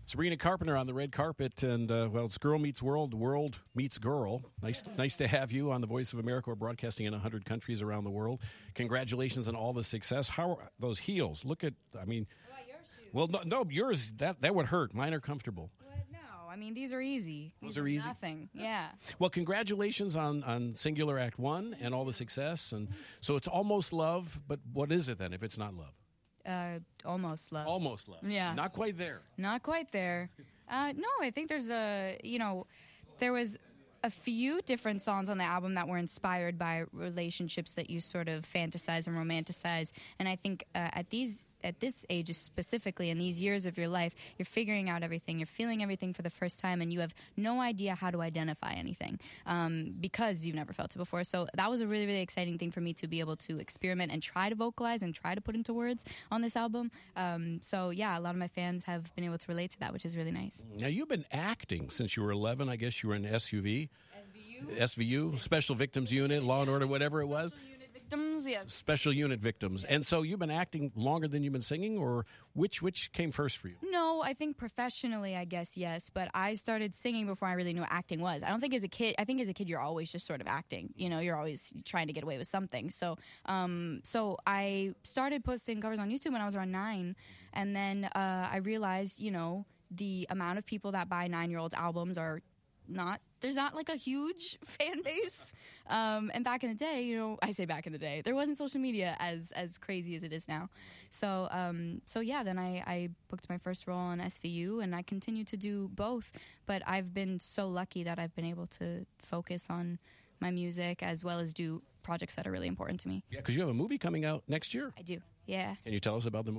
Sabrina Carpenter on the red carpet, and well, it's Girl Meets World, World Meets Girl. Nice to have you on the Voice of America. We're broadcasting in 100 countries around the world. Congratulations on all the success. How are those heels? Look at, I mean, What about your shoes? well, no, yours that would hurt. Mine are comfortable. What? No, I mean these are easy. Those These are easy? Nothing. Yeah. Well, congratulations on Singular Act 1 and all the success. And so it's almost love, but what is it then if it's not love? Almost love. Almost love. Yeah. Not quite there. Not quite there. No, I think there's there was a few different songs on the album that were inspired by relationships that you sort of fantasize and romanticize. And I think at this age specifically, in these years of your life, you're figuring out everything, you're feeling everything for the first time, and you have no idea how to identify anything because you've never felt it before. So that was a really, really exciting thing for me to be able to experiment and try to vocalize and try to put into words on this album. So yeah, a lot of my fans have been able to relate to that, which is really nice. Now, you've been acting since you were 11. I guess you were in SVU, Special Victims Unit, Law and Order, whatever it was. Victims, yes. Special Unit Victims. And so you've been acting longer than you've been singing, or which came first for you? No, I think professionally, I guess, yes. But I started singing before I really knew what acting was. I think as a kid, you're always just sort of acting. You know, you're always trying to get away with something. So I started posting covers on YouTube when I was around 9. And then I realized, the amount of people that buy 9-year-olds' albums there's not like a huge fan base. And back in the day, I say back in the day, there wasn't social media as crazy as it is now. So yeah, then I booked my first role on SVU, and I continue to do both. But I've been so lucky that I've been able to focus on my music as well as do projects that are really important to me. Yeah, because you have a movie coming out next year. I do, yeah. Can you tell us about the movie?